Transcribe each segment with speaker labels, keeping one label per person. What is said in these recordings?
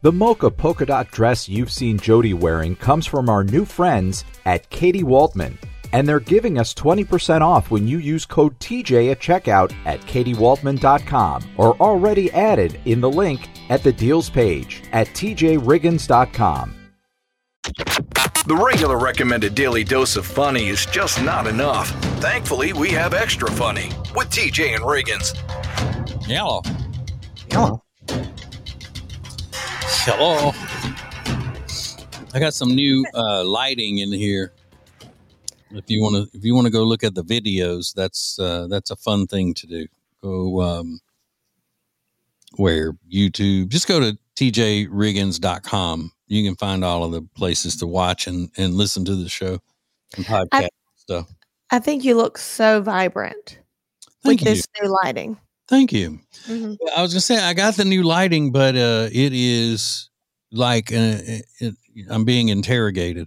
Speaker 1: The mocha polka dot dress you've seen Jody wearing comes from our new friends at Katie Waltman, and they're giving us 20% off when you use code TJ at checkout at katiewaltman.com or already added in the link at the deals page at tjriggins.com.
Speaker 2: The regular recommended daily dose of funny is just not enough. Thankfully, we have extra funny with TJ and Riggins.
Speaker 3: Hello. I got some new lighting in here. If you want to go look at the videos, that's a fun thing to do. Go where YouTube. Just go to tjriggins.com. You can find all of the places to watch and listen to the show and podcast stuff.
Speaker 4: I think you look so vibrant with this new lighting.
Speaker 3: Thank you.
Speaker 4: Mm-hmm.
Speaker 3: I was going to say, I got the new lighting, but it is like I'm being interrogated.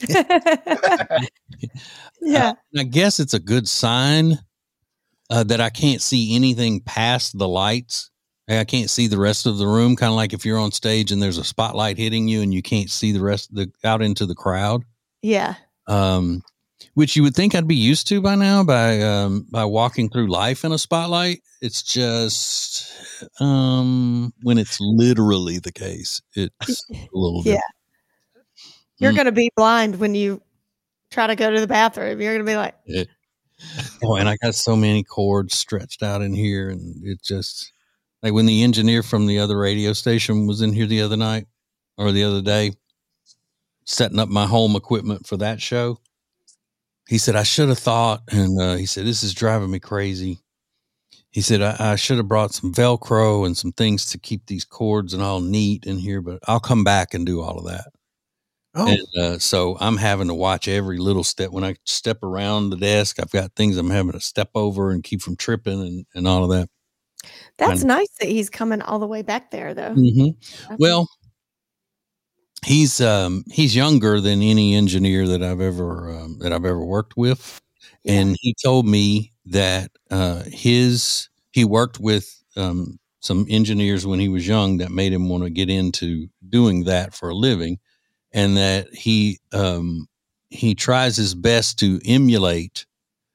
Speaker 4: Yeah.
Speaker 3: I guess it's a good sign that I can't see anything past the lights. I can't see the rest of the room, kind of like if you're on stage and there's a spotlight hitting you and you can't see the rest of out into the crowd.
Speaker 4: Yeah.
Speaker 3: Which you would think I'd be used to by now by walking through life in a spotlight. It's just when it's literally the case, it's a little different.
Speaker 4: You're going to be blind when you try to go to the bathroom. You're going to be like,
Speaker 3: oh, and I got so many cords stretched out in here, and it just like when the engineer from the other radio station was in here the other night or the other day, setting up my home equipment for that show. He said, I should have thought, and he said, this is driving me crazy. He said, I should have brought some Velcro and some things to keep these cords and all neat in here, but I'll come back and do all of that. Oh. And so I'm having to watch every little step. When I step around the desk, I've got things I'm having to step over and keep from tripping and all of that.
Speaker 4: That's nice that he's coming all the way back there, though.
Speaker 3: Mm-hmm. Well, he's younger than any engineer that I've ever worked with, and he told me that he worked with some engineers when he was young that made him want to get into doing that for a living, and that he tries his best to emulate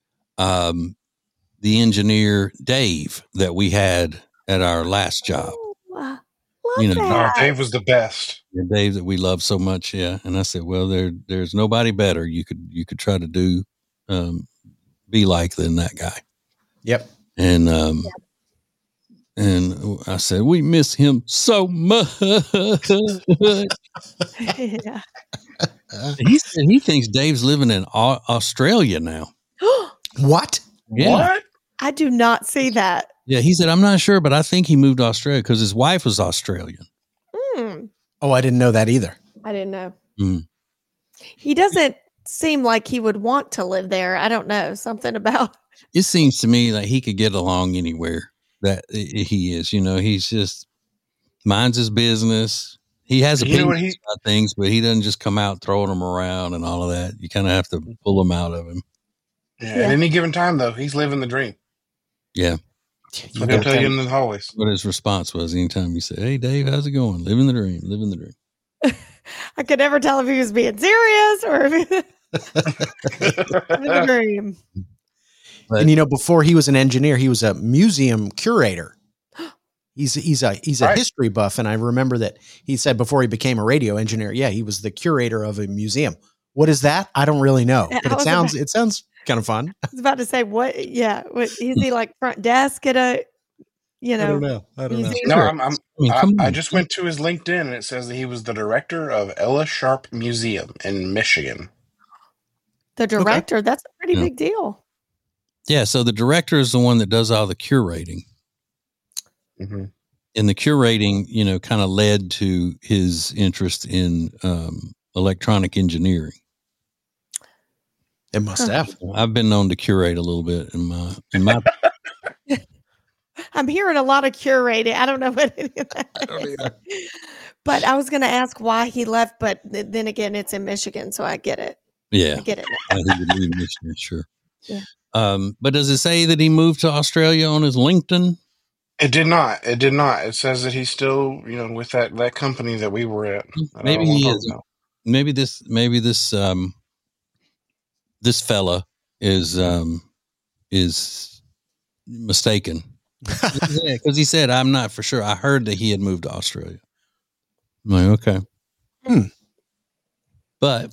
Speaker 3: the engineer Dave that we had at our last job.
Speaker 5: Dave was the best.
Speaker 3: Dave that we love so much, yeah. And I said, well, there's nobody better you could try to do be like than that guy.
Speaker 6: Yep.
Speaker 3: And and I said, we miss him so much.
Speaker 4: Yeah.
Speaker 3: He thinks Dave's living in Australia now.
Speaker 6: What?
Speaker 3: Yeah.
Speaker 5: What?
Speaker 4: I do not see that.
Speaker 3: Yeah, he said, I'm not sure, but I think he moved to Australia because his wife was Australian.
Speaker 6: Oh, I didn't know that either.
Speaker 4: I didn't know.
Speaker 3: Mm.
Speaker 4: He doesn't seem like he would want to live there. I don't know. Something about
Speaker 3: it seems to me like he could get along anywhere that he is. He's just minds his business. He has opinions about things, but he doesn't just come out throwing them around and all of that. You kind of have to pull them out of him.
Speaker 5: Yeah. At any given time, though, he's living the dream.
Speaker 3: Yeah.
Speaker 5: I'm going to tell you in the hallways.
Speaker 3: What his response was anytime he said, hey, Dave, how's it going? Living the dream, living the dream.
Speaker 4: I could never tell if he was being serious or if he living the dream.
Speaker 6: But, and before he was an engineer, he was a museum curator. He's a history buff, and I remember that he said before he became a radio engineer, he was the curator of a museum. What is that? I don't really know, but it sounds kind of fun.
Speaker 4: I was about to say what? Yeah, what is he like front desk at a? I don't know.
Speaker 5: No, I just went to his LinkedIn and it says that he was the director of Ella Sharp Museum in Michigan.
Speaker 4: The director, that's a pretty big deal.
Speaker 3: Yeah, so the director is the one that does all the curating.
Speaker 5: Mm-hmm.
Speaker 3: And the curating, kind of led to his interest in electronic engineering.
Speaker 6: It must have.
Speaker 3: I've been known to curate a little bit in my
Speaker 4: I'm hearing a lot of curating. I don't know what any of that is. But I was going to ask why he left, but then again, it's in Michigan, so I get it.
Speaker 3: Yeah.
Speaker 4: I get it.
Speaker 3: I think he would leave Michigan, sure.
Speaker 4: Yeah.
Speaker 3: But does it say that he moved to Australia on his LinkedIn?
Speaker 5: It did not. It did not. It says that he's still, with that company that we were at.
Speaker 3: Maybe he is. Maybe this this fella is mistaken. Yeah, because he said, "I'm not for sure. I heard that he had moved to Australia." I'm like, okay. But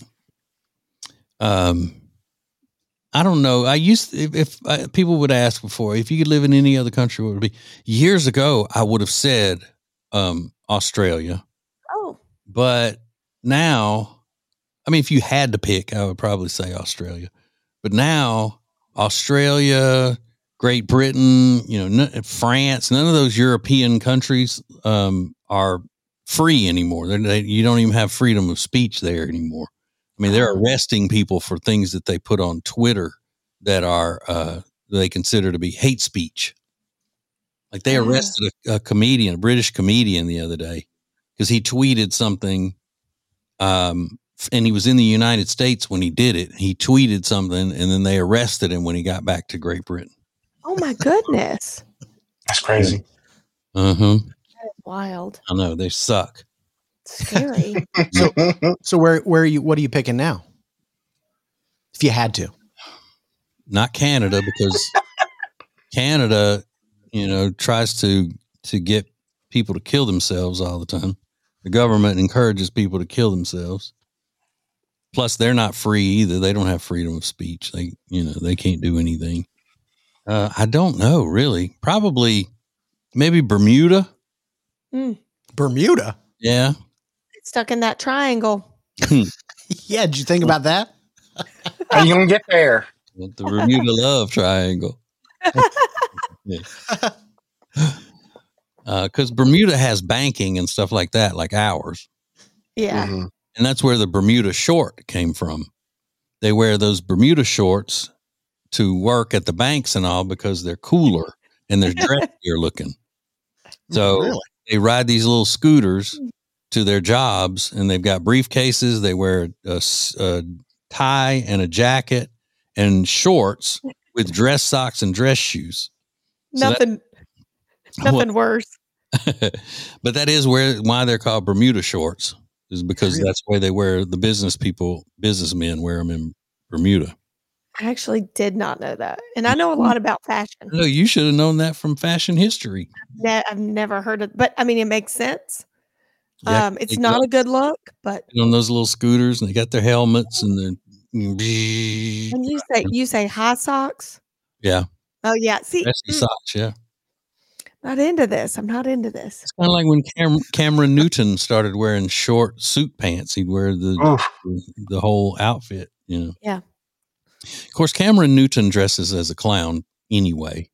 Speaker 3: I don't know. If people would ask before, if you could live in any other country, what would it be? Years ago, I would have said Australia.
Speaker 4: Oh.
Speaker 3: But now, I mean, if you had to pick, I would probably say Australia. But now, Australia, Great Britain, France, none of those European countries are free anymore. You don't even have freedom of speech there anymore. I mean, they're arresting people for things that they put on Twitter that are they consider to be hate speech. Like they arrested a British comedian the other day because he tweeted something, and he was in the United States when he did it. He tweeted something, and then they arrested him when he got back to Great Britain.
Speaker 4: Oh my goodness,
Speaker 5: that's crazy.
Speaker 3: That
Speaker 4: is wild.
Speaker 3: I know, they suck.
Speaker 4: Scary.
Speaker 6: So where are you? What are you picking now? If you had to,
Speaker 3: not Canada, because Canada, tries to get people to kill themselves all the time. The government encourages people to kill themselves. Plus, they're not free either. They don't have freedom of speech. They can't do anything. I don't know, really. Probably, maybe Bermuda.
Speaker 6: Bermuda.
Speaker 3: Yeah.
Speaker 4: Stuck in that triangle.
Speaker 6: Yeah, did you think about that?
Speaker 5: How you gonna get there?
Speaker 3: The Bermuda Love Triangle. Because Bermuda has banking and stuff like that, like ours.
Speaker 4: Yeah.
Speaker 5: Mm-hmm.
Speaker 3: And that's where the Bermuda short came from. They wear those Bermuda shorts to work at the banks and all because they're cooler and they're dressier looking. So they ride these little scooters to their jobs, and they've got briefcases. They wear a tie and a jacket and shorts with dress socks and dress shoes.
Speaker 4: Nothing worse.
Speaker 3: But that is why they're called Bermuda shorts, is because that's where they wear, the businessmen wear them in Bermuda.
Speaker 4: I actually did not know that. And I know a lot about fashion.
Speaker 3: No, you should have known that from fashion history.
Speaker 4: I've never heard of, but I mean, it makes sense.
Speaker 3: Yeah,
Speaker 4: it's not a good look, but
Speaker 3: on those little scooters, and they got their helmets and then.
Speaker 4: When you say high socks.
Speaker 3: Yeah.
Speaker 4: Oh yeah. See,
Speaker 3: socks. Yeah.
Speaker 4: Not into this. I'm not into this.
Speaker 3: It's kind of like when Cameron Newton started wearing short suit pants. He'd wear the whole outfit.
Speaker 4: Yeah.
Speaker 3: Of course, Cameron Newton dresses as a clown anyway.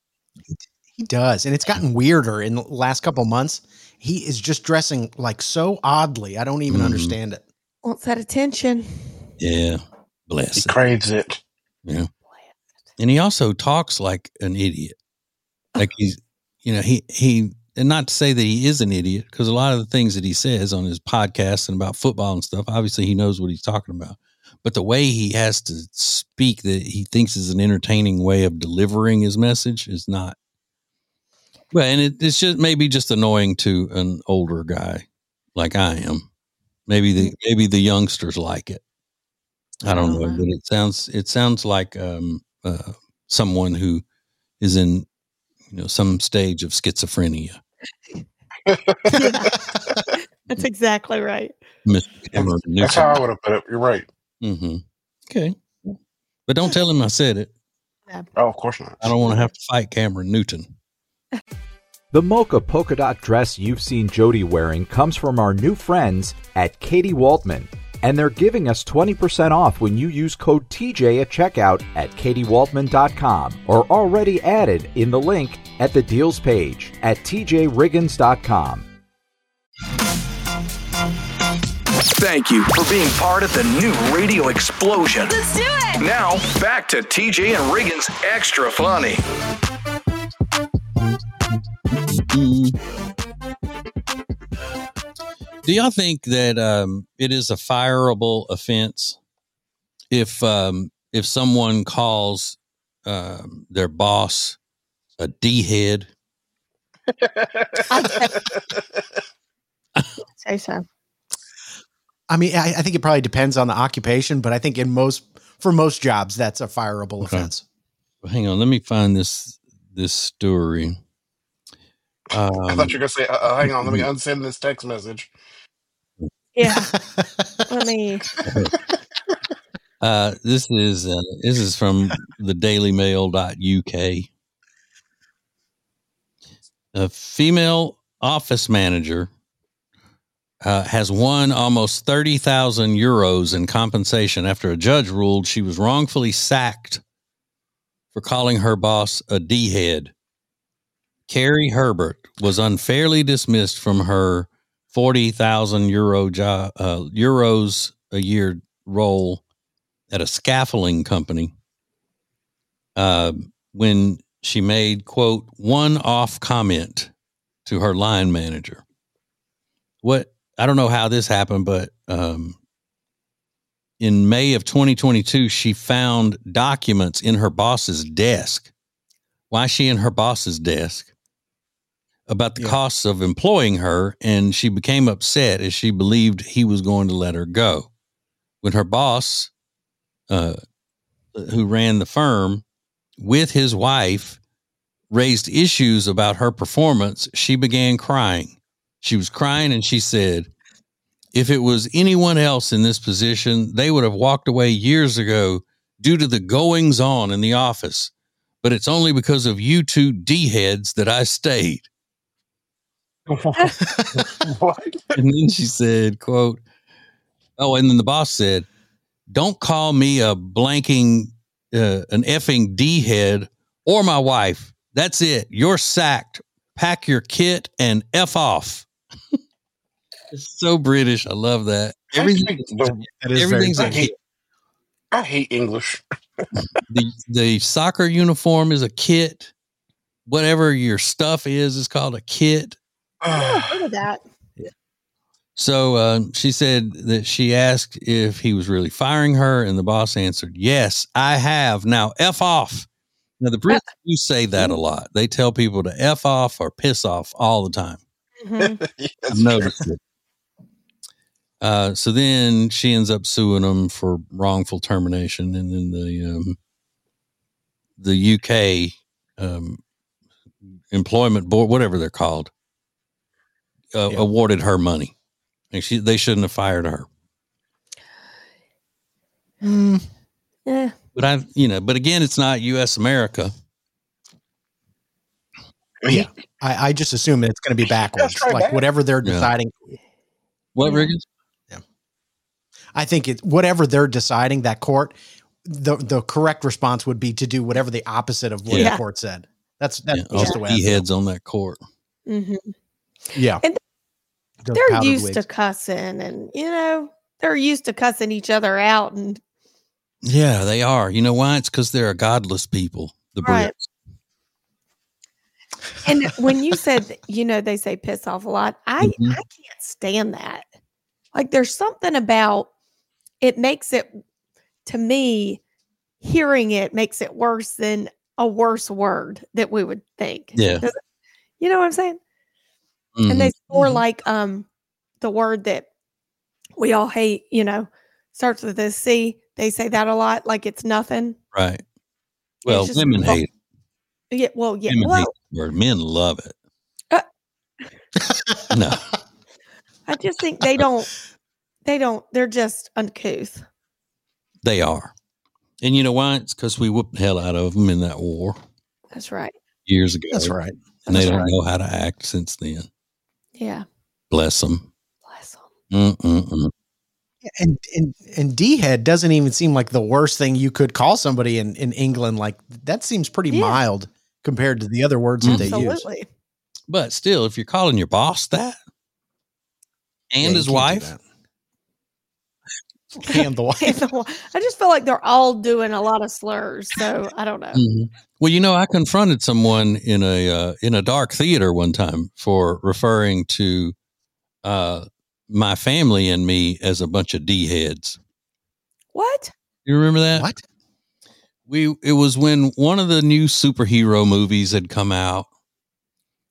Speaker 6: He does, and it's gotten weirder in the last couple months. He is just dressing like so oddly. I don't even understand it.
Speaker 4: Wants that attention.
Speaker 3: Yeah. Bless
Speaker 5: it. He craves it.
Speaker 3: Yeah. And he also talks like an idiot. Like he's, he, and not to say that he is an idiot, because a lot of the things that he says on his podcast and about football and stuff, obviously he knows what he's talking about. But the way he has to speak that he thinks is an entertaining way of delivering his message is not. Well, and it's just maybe just annoying to an older guy like I am. Maybe the youngsters like it. I don't know, but it sounds like someone who is in some stage of schizophrenia.
Speaker 4: That's exactly right.
Speaker 5: That's how I would have put it. You're right.
Speaker 3: Mm-hmm. Okay, but don't tell him I said it.
Speaker 5: Oh, of course not.
Speaker 3: I don't want to have to fight Cameron Newton.
Speaker 1: The mocha polka dot dress you've seen Jody wearing comes from our new friends at Katie Waltman, and they're giving us 20% off when you use code TJ at checkout at katiewaltman.com or already added in the link at the deals page at tjriggins.com.
Speaker 2: Thank you for being part of the new radio explosion.
Speaker 7: Let's do it!
Speaker 2: Now, back to TJ and Riggins Extra Funny.
Speaker 3: Do y'all think that it is a fireable offense if someone calls their boss a D-head?
Speaker 4: Say so.
Speaker 6: I mean, I think it probably depends on the occupation, but I think for most jobs, that's a fireable offense.
Speaker 3: Well, hang on, let me find this story.
Speaker 5: I thought you were going to say, hang on, let me unsend this text message.
Speaker 4: Yeah. Let me.
Speaker 3: This is from the dailymail.uk. A female office manager has won almost 30,000 euros in compensation after a judge ruled she was wrongfully sacked for calling her boss a D-head. Carrie Herbert was unfairly dismissed from her 40,000 euros a year role at a scaffolding company when she made, quote, one-off comment to her line manager. I don't know how this happened, but in May of 2022, she found documents in her boss's desk. Why is she in her boss's desk? About the costs of employing her, and she became upset as she believed he was going to let her go. When her boss, who ran the firm, with his wife, raised issues about her performance, she began crying. She was crying and she said, if it was anyone else in this position, they would have walked away years ago due to the goings on in the office. But it's only because of you two D-heads that I stayed.
Speaker 5: What?
Speaker 3: And then she said, quote, and then the boss said, don't call me a blanking, an effing D-head or my wife. That's it. You're sacked. Pack your kit and F off. It's so British. I love that. Everything's a kit.
Speaker 5: I hate English.
Speaker 3: The soccer uniform is a kit. Whatever your stuff is called a kit.
Speaker 4: I've heard of that.
Speaker 3: Yeah. So she said that she asked if he was really firing her, and the boss answered, yes, I have. Now F off. Now the Brits do say that a lot. They tell people to F off or piss off all the time.
Speaker 4: Mm-hmm.
Speaker 3: I've noticed it. So then she ends up suing them for wrongful termination, and then the UK employment board, whatever they're called, awarded her money, and they shouldn't have fired her.
Speaker 4: Yeah,
Speaker 3: but again, it's not U.S. America.
Speaker 6: Yeah, I just assume it's going to be backwards, whatever they're deciding.
Speaker 3: What, Riggins?
Speaker 6: Yeah, I think whatever they're deciding, that court, the correct response would be to do whatever the opposite of what the court said. That's just the way.
Speaker 3: Heads on that court.
Speaker 4: Mm-hmm.
Speaker 6: Yeah,
Speaker 4: and they're used to cussing, and they're used to cussing each other out, and
Speaker 3: yeah, they are. You know why? It's because they're a godless people, the Brits.
Speaker 4: And when you said, they say piss off a lot, I can't stand that. Like, there's something about it makes it, to me, hearing it makes it worse than a worse word that we would think.
Speaker 3: Yeah.
Speaker 4: You know what I'm saying? Mm-hmm. And they score like the word that we all hate, starts with a C. They say that a lot, like it's nothing.
Speaker 3: Right. Well, women hate it.
Speaker 4: Yeah. Well, yeah.
Speaker 3: Men love it. No.
Speaker 4: I just think they don't, they're just uncouth.
Speaker 3: They are. And you know why? It's because we whooped the hell out of them in that war.
Speaker 4: That's right.
Speaker 3: Years ago.
Speaker 6: That's right.
Speaker 3: And they don't know how to act since then.
Speaker 4: Yeah.
Speaker 3: Bless them.
Speaker 4: Bless them.
Speaker 3: Mm-mm-mm.
Speaker 6: And D-head doesn't even seem like the worst thing you could call somebody in England. Like, that seems pretty mild compared to the other words that they use.
Speaker 3: But still, if you're calling your boss that and his wife
Speaker 6: and the wife,
Speaker 4: I just feel like they're all doing a lot of slurs. So I don't know.
Speaker 3: Mm-hmm. Well, I confronted someone in a dark theater one time for referring to my family and me as a bunch of D-heads.
Speaker 4: What?
Speaker 3: You remember that?
Speaker 6: What?
Speaker 3: It was when one of the new superhero movies had come out,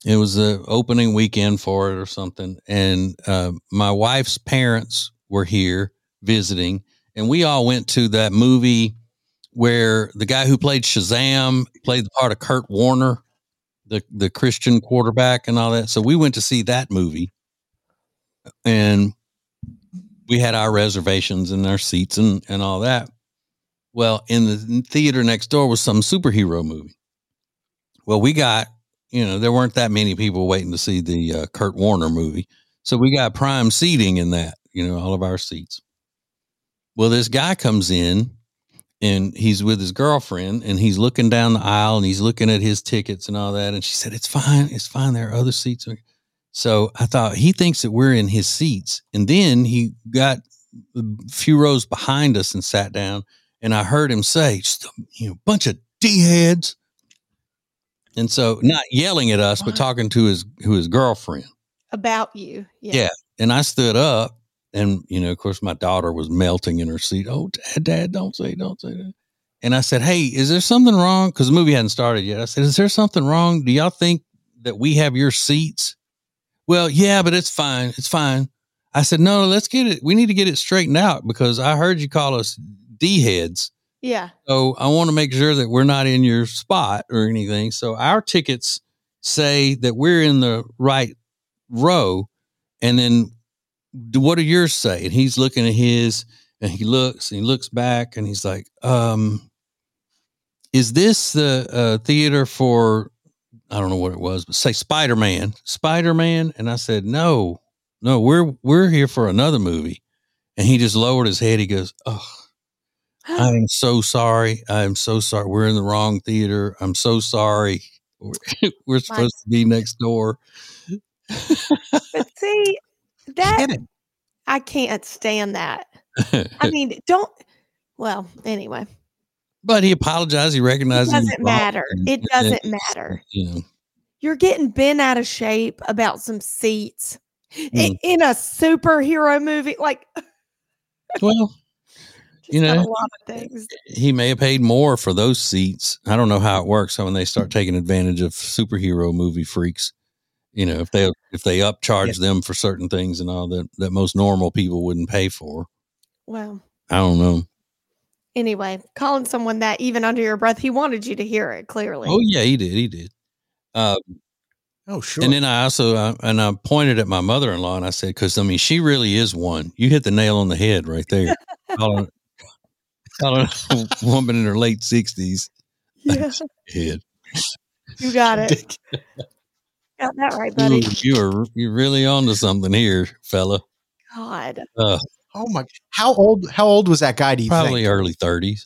Speaker 3: It was the opening weekend for it or something. And my wife's parents were here visiting, and we all went to that movie where the guy who played Shazam played the part of Kurt Warner, the Christian quarterback and all that. So we went to see that movie, and we had our reservations and our seats and all that. Well, in the theater next door was some superhero movie. Well, we got, there weren't that many people waiting to see the Kurt Warner movie. So we got prime seating in that, all of our seats. Well, this guy comes in, and he's with his girlfriend, and he's looking down the aisle, and he's looking at his tickets and all that. And she said, it's fine. There are other seats. So I thought, he thinks that we're in his seats. And then he got a few rows behind us and sat down, and I heard him say, just a bunch of D-heads. And so not yelling at us, but talking to his girlfriend.
Speaker 4: About you.
Speaker 3: Yeah. And I stood up. And, of course, my daughter was melting in her seat. Oh, Dad, don't say that. And I said, hey, is there something wrong? Because the movie hadn't started yet. I said, is there something wrong? Do y'all think that we have your seats? Well, yeah, but it's fine. It's fine. I said, no, let's get it. We need to get it straightened out because I heard you call us D-heads.
Speaker 4: Yeah.
Speaker 3: So I want to make sure that we're not in your spot or anything. So our tickets say that we're in the right row. And then what do yours say? And he's looking at his, and he looks back, and he's like, is this the theater for, I don't know what it was, but say Spider-Man? And I said, no, we're here for another movie. And he just lowered his head. He goes, oh, I am so sorry. We're in the wrong theater. I'm so sorry. We're supposed to be next door.
Speaker 4: But see, I can't stand that. I mean, anyway.
Speaker 3: But he apologized. He recognized
Speaker 4: it doesn't matter. It doesn't matter. You're getting bent out of shape about some seats in a superhero movie. Like,
Speaker 3: well,
Speaker 4: a lot of things.
Speaker 3: He may have paid more for those seats. I don't know how it works. So when they start taking advantage of superhero movie freaks, if they upcharge them for certain things and all that most normal people wouldn't pay for.
Speaker 4: Well,
Speaker 3: I don't know.
Speaker 4: Anyway, calling someone that even under your breath, he wanted you to hear it clearly.
Speaker 3: Oh yeah, he did.
Speaker 6: Sure.
Speaker 3: And then I also, I pointed at my mother-in-law and I said, cause she really is one. You hit the nail on the head right there. calling a woman in her late 60s.
Speaker 4: Yeah.
Speaker 3: Head.
Speaker 4: You got it. Got that right, buddy.
Speaker 3: You're really onto something here, fella.
Speaker 4: God.
Speaker 6: Oh my! How old was that guy? Do you
Speaker 3: probably
Speaker 6: think?
Speaker 3: Early 30s.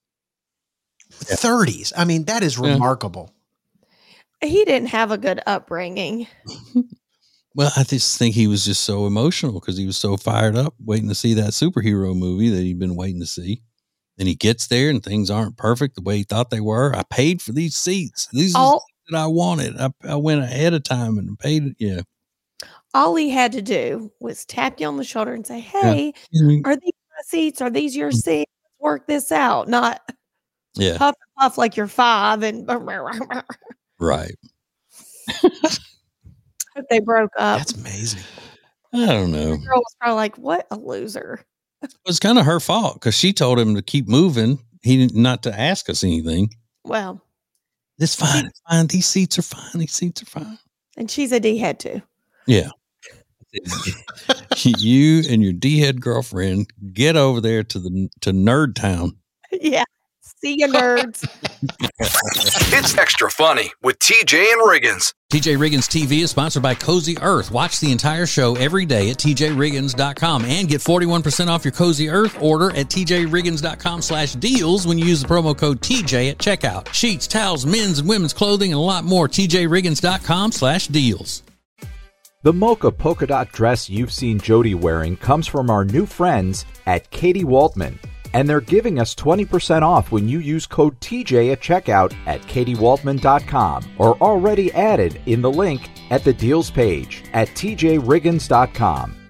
Speaker 6: 30s. I mean, that is remarkable.
Speaker 4: He didn't have a good upbringing.
Speaker 3: Well, I just think he was just so emotional because he was so fired up waiting to see that superhero movie that he'd been waiting to see. And he gets there and things aren't perfect the way he thought they were. I paid for these seats. These are that I wanted. I went ahead of time and paid it. Yeah.
Speaker 4: All he had to do was tap you on the shoulder and say, hey, are these my seats? Are these your seats? Let's work this out. Not puff and puff like you're 5 and
Speaker 3: right.
Speaker 4: They broke up.
Speaker 6: That's amazing.
Speaker 3: I don't know.
Speaker 4: The girl was probably like, what a loser.
Speaker 3: It was kind of her fault because she told him to keep moving. Not to ask us anything.
Speaker 4: Well,
Speaker 3: it's fine. It's fine. These seats are fine.
Speaker 4: And she's a D-head too.
Speaker 3: Yeah. You and your D-head girlfriend get over there to Nerd Town.
Speaker 4: Yeah. See you, nerds.
Speaker 2: It's Extra Funny with TJ and Riggins.
Speaker 7: TJ Riggins TV is sponsored by Cozy Earth. Watch the entire show every day at tjriggins.com and get 41% off your Cozy Earth order at tjriggins.com/deals when you use the promo code TJ at checkout. Sheets, towels, men's and women's clothing, and a lot more. tjriggins.com/deals.
Speaker 1: The mocha polka dot dress you've seen Jody wearing comes from our new friends at Katie Waltman. And they're giving us 20% off when you use code TJ at checkout at katiewaltman.com or already added in the link at the deals page at tjriggins.com.